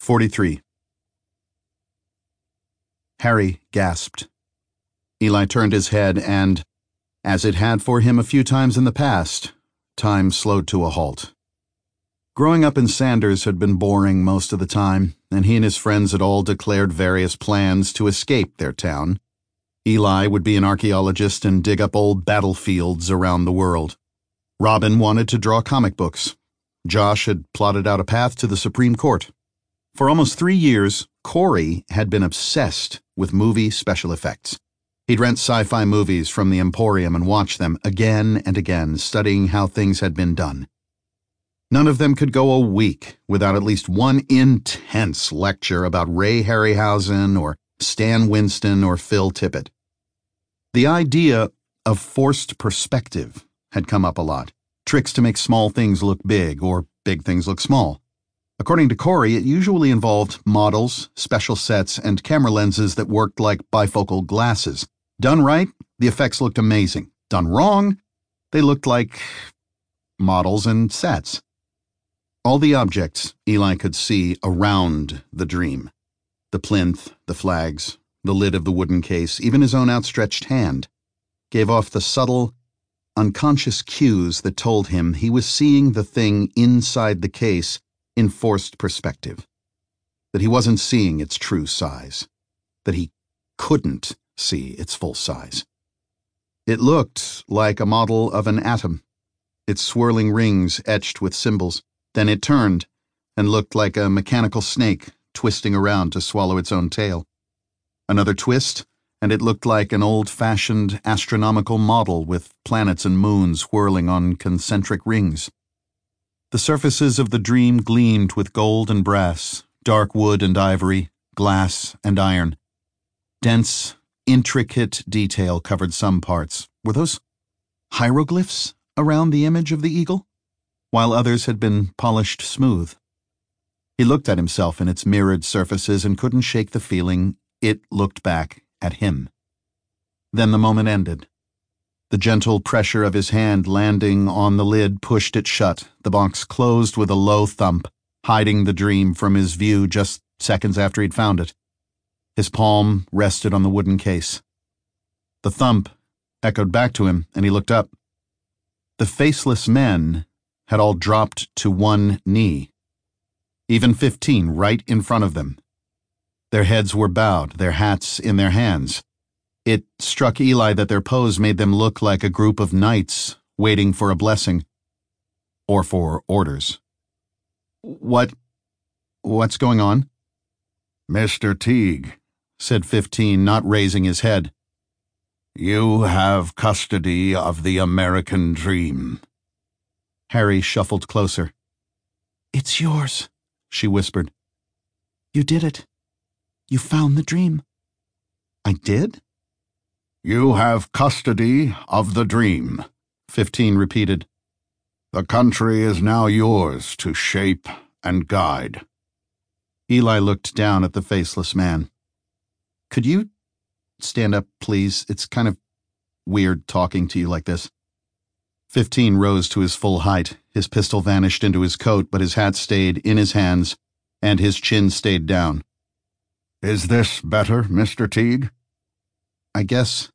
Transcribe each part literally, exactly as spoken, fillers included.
forty-three. Harry gasped. Eli turned his head and, as it had for him a few times in the past, time slowed to a halt. Growing up in Sanders had been boring most of the time, and he and his friends had all declared various plans to escape their town. Eli would be an archaeologist and dig up old battlefields around the world. Robin wanted to draw comic books. Josh had plotted out a path to the Supreme Court. For almost three years, Corey had been obsessed with movie special effects. He'd rent sci-fi movies from the Emporium and watch them again and again, studying how things had been done. None of them could go a week without at least one intense lecture about Ray Harryhausen or Stan Winston or Phil Tippett. The idea of forced perspective had come up a lot, tricks to make small things look big or big things look small. According to Corey, it usually involved models, special sets, and camera lenses that worked like bifocal glasses. Done right, the effects looked amazing. Done wrong, they looked like models and sets. All the objects Eli could see around the dream. The plinth, the flags, the lid of the wooden case, even his own outstretched hand, gave off the subtle, unconscious cues that told him he was seeing the thing inside the case in forced perspective. That he wasn't seeing its true size. That he couldn't see its full size. It looked like a model of an atom, its swirling rings etched with symbols. Then it turned and looked like a mechanical snake twisting around to swallow its own tail. Another twist, and it looked like an old-fashioned astronomical model with planets and moons whirling on concentric rings. The surfaces of the dream gleamed with gold and brass, dark wood and ivory, glass and iron. Dense, intricate detail covered some parts. Were those hieroglyphs around the image of the eagle? While others had been polished smooth. He looked at himself in its mirrored surfaces and couldn't shake the feeling it looked back at him. Then the moment ended. The gentle pressure of his hand landing on the lid pushed it shut. The box closed with a low thump, hiding the dream from his view just seconds after he'd found it. His palm rested on the wooden case. The thump echoed back to him, and he looked up. The faceless men had all dropped to one knee. Even fifteen right in front of them. Their heads were bowed, their hats in their hands. It struck Eli that their pose made them look like a group of knights waiting for a blessing. Or for orders. What... what's going on? Mister Teague, said fifteen, not raising his head. You have custody of the American dream. Harry shuffled closer. It's yours, she whispered. You did it. You found the dream. I did? You have custody of the dream, fifteen repeated. The country is now yours to shape and guide. Eli looked down at the faceless man. Could you stand up, please? It's kind of weird talking to you like this. Fifteen rose to his full height. His pistol vanished into his coat, but his hat stayed in his hands, and his chin stayed down. Is this better, Mister Teague? I guess.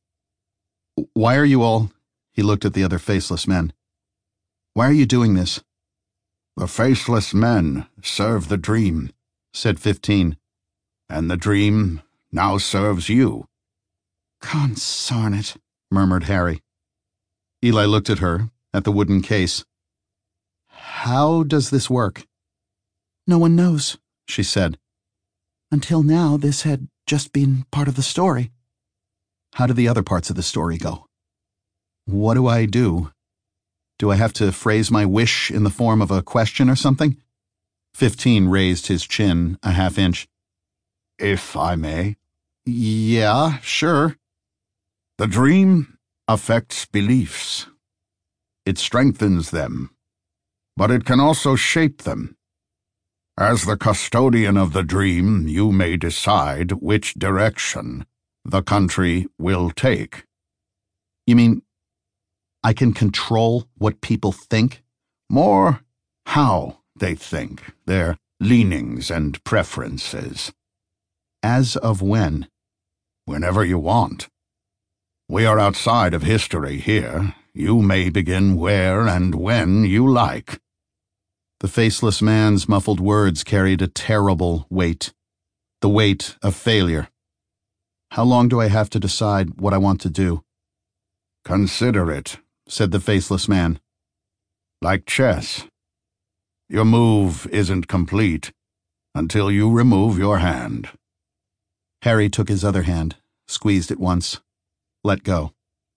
Why are you all... He looked at the other faceless men. Why are you doing this? The faceless men serve the dream, said fifteen. And the dream now serves you. Consarn it, murmured Harry. Eli looked at her, at the wooden case. How does this work? No one knows, she said. Until now, this had just been part of the story. How do the other parts of the story go? What do I do? Do I have to phrase my wish in the form of a question or something? Fifteen raised his chin a half inch. If I may. Yeah, sure. The dream affects beliefs. It strengthens them, but it can also shape them. As the custodian of the dream, you may decide which direction the country will take. You mean I can control what people think? More how they think, their leanings and preferences. As of when? Whenever you want. We are outside of history here. You may begin where and when you like. The faceless man's muffled words carried a terrible weight. The weight of failure. How long do I have to decide what I want to do? Consider it, said the faceless man. Like chess. Your move isn't complete until you remove your hand. Harry took his other hand, squeezed it once, let go.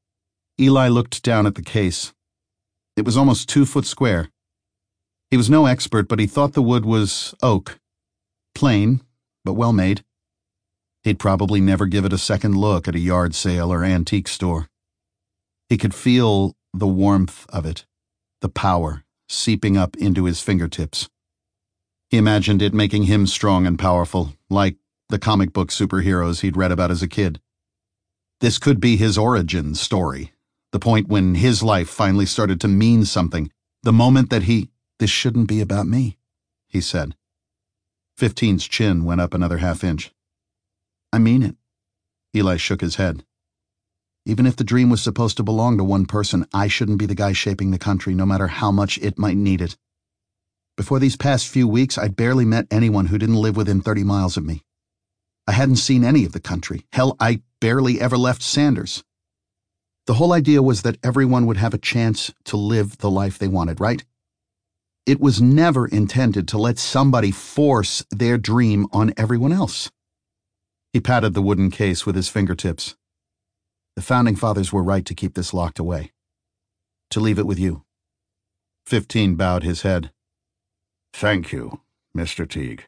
Eli looked down at the case. It was almost two foot square. He was no expert, but he thought the wood was oak. Plain, but well made. He'd probably never give it a second look at a yard sale or antique store. He could feel the warmth of it, the power, seeping up into his fingertips. He imagined it making him strong and powerful, like the comic book superheroes he'd read about as a kid. This could be his origin story, the point when his life finally started to mean something, the moment that he... This shouldn't be about me, he said. Fifteen's chin went up another half inch. I mean it. Eli shook his head. Even if the dream was supposed to belong to one person, I shouldn't be the guy shaping the country, no matter how much it might need it. Before these past few weeks, I'd barely met anyone who didn't live within thirty miles of me. I hadn't seen any of the country. Hell, I barely ever left Sanders. The whole idea was that everyone would have a chance to live the life they wanted, right? It was never intended to let somebody force their dream on everyone else. He patted the wooden case with his fingertips. The Founding Fathers were right to keep this locked away. To leave it with you. Fifteen bowed his head. Thank you, Mister Teague.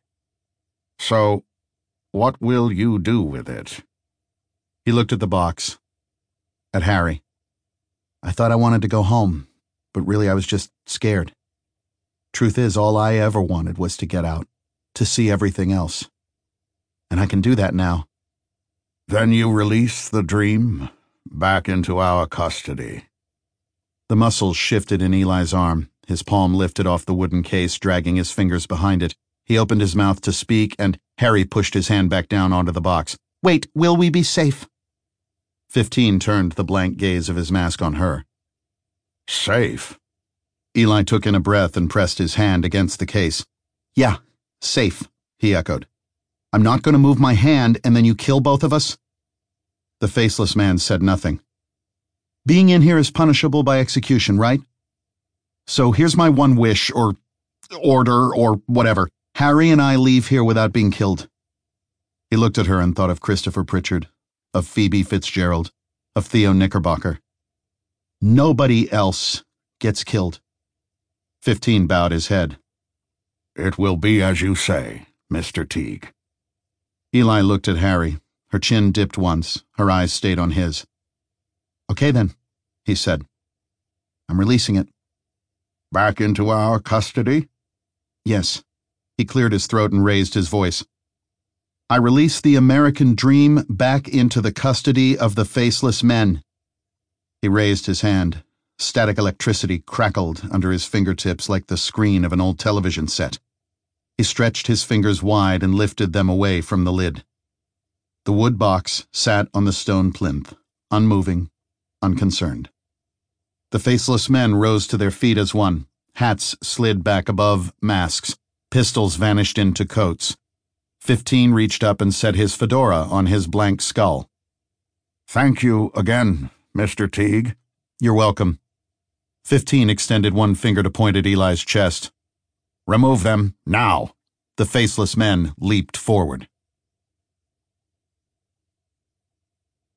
So, what will you do with it? He looked at the box. At Harry. I thought I wanted to go home, but really I was just scared. Truth is, all I ever wanted was to get out, to see everything else. And I can do that now. Then you release the dream back into our custody. The muscles shifted in Eli's arm, his palm lifted off the wooden case, dragging his fingers behind it. He opened his mouth to speak, and Harry pushed his hand back down onto the box. Wait, will we be safe? Fifteen turned the blank gaze of his mask on her. Safe? Eli took in a breath and pressed his hand against the case. Yeah, safe, he echoed. I'm not going to move my hand and then you kill both of us? The faceless man said nothing. Being in here is punishable by execution, right? So here's my one wish, or order, or whatever. Harry and I leave here without being killed. He looked at her and thought of Christopher Pritchard, of Phoebe Fitzgerald, of Theo Knickerbocker. Nobody else gets killed. Fifteen bowed his head. It will be as you say, Mister Teague. Eli looked at Harry. Her chin dipped once. Her eyes stayed on his. Okay then, he said. I'm releasing it. Back into our custody? Yes. He cleared his throat and raised his voice. I release the American dream back into the custody of the faceless men. He raised his hand. Static electricity crackled under his fingertips like the screen of an old television set. He stretched his fingers wide and lifted them away from the lid. The wood box sat on the stone plinth, unmoving, unconcerned. The faceless men rose to their feet as one. Hats slid back above masks. Pistols vanished into coats. Fifteen reached up and set his fedora on his blank skull. Thank you again, Mister Teague. You're welcome. Fifteen extended one finger to point at Eli's chest. Remove them, now. The faceless men leaped forward.